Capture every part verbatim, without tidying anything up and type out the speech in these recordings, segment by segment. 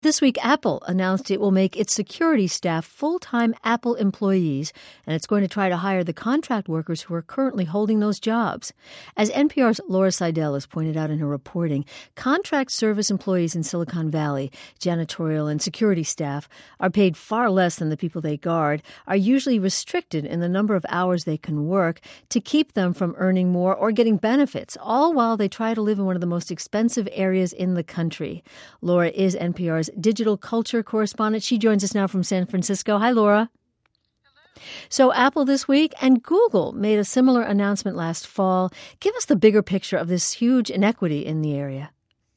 This week, Apple announced it will make its security staff full-time Apple employees, and it's going to try to hire the contract workers who are currently holding those jobs. As N P R's Laura Seidel has pointed out in her reporting, contract service employees in Silicon Valley, janitorial and security staff, are paid far less than the people they guard, are usually restricted in the number of hours they can work to keep them from earning more or getting benefits, all while they try to live in one of the most expensive areas in the country. Laura is N P R's digital culture correspondent. She joins us now from San Francisco. Hi, Laura. Hello. So Apple this week and Google made a similar announcement last fall. Give us the bigger picture of this huge inequity in the area.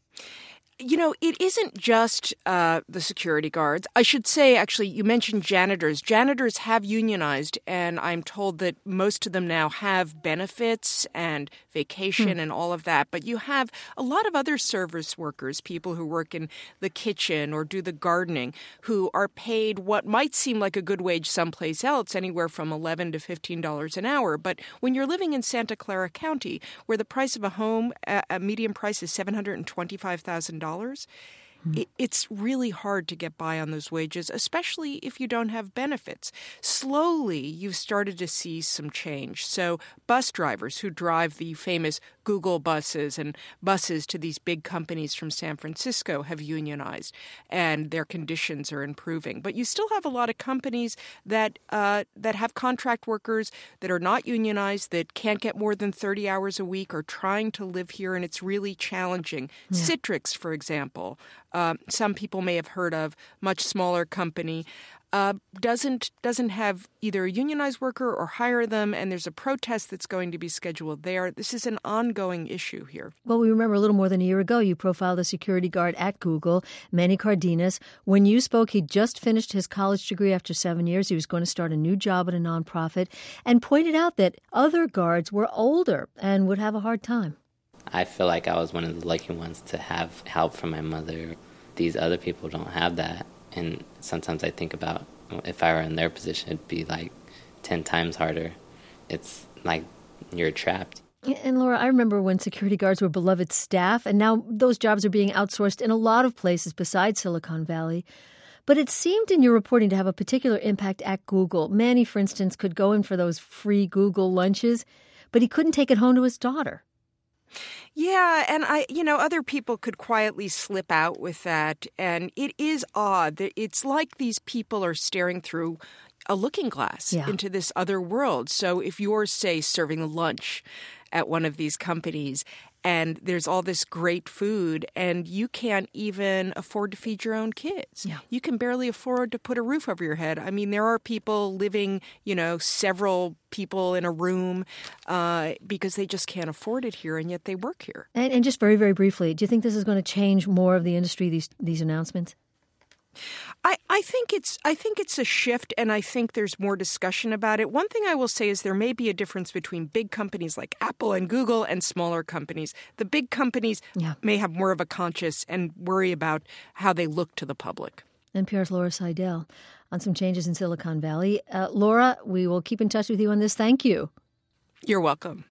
You know, it isn't just uh, the security guards. I should say, actually, you mentioned janitors. Janitors have unionized, and I'm told that most of them now have benefits and vacation hmm. and all of that. But you have a lot of other service workers, people who work in the kitchen or do the gardening, who are paid what might seem like a good wage someplace else, anywhere from eleven to fifteen dollars an hour. But when you're living in Santa Clara County, where the price of a home, a median price is seven hundred twenty-five thousand dollars, It, it's really hard to get by on those wages, especially if you don't have benefits. Slowly, you've started to see some change. So bus drivers who drive the famous Google buses and buses to these big companies from San Francisco have unionized, and their conditions are improving. But you still have a lot of companies that uh, that have contract workers that are not unionized, that can't get more than thirty hours a week, or trying to live here, and it's really challenging. Yeah. Citrix, for example, uh, some people may have heard of, much smaller company, uh, doesn't doesn't have either a unionized worker or hire them, and there's a protest that's going to be scheduled there. This is an ongoing issue here. Well, we remember a little more than a year ago, you profiled a security guard at Google, Manny Cardenas. When you spoke, he'd just finished his college degree after seven years. He was going to start a new job at a nonprofit, and pointed out that other guards were older and would have a hard time. I feel like I was one of the lucky ones to have help from my mother. These other people don't have that. And sometimes I think about if I were in their position, it'd be like ten times harder. It's like you're trapped. And Laura, I remember when security guards were beloved staff, and now those jobs are being outsourced in a lot of places besides Silicon Valley. But it seemed in your reporting to have a particular impact at Google. Manny, for instance, could go in for those free Google lunches, but he couldn't take it home to his daughter. Yeah, and I, you know, other people could quietly slip out with that, and it is odd. It's like these people are staring through a looking glass yeah. into this other world. So if you're, say, serving lunch at one of these companies, and there's all this great food, and you can't even afford to feed your own kids. Yeah. You can barely afford to put a roof over your head. I mean, there are people living, you know, several people in a room uh, because they just can't afford it here, and yet they work here. And, and just very, very briefly, do you think this is going to change more of the industry, these these announcements? I, I think it's I think it's a shift, and I think there's more discussion about it. One thing I will say is there may be a difference between big companies like Apple and Google and smaller companies. The big companies yeah. may have more of a conscience and worry about how they look to the public. N P R's Laura Seidel on some changes in Silicon Valley. Uh, Laura, we will keep in touch with you on this. Thank you. You're welcome.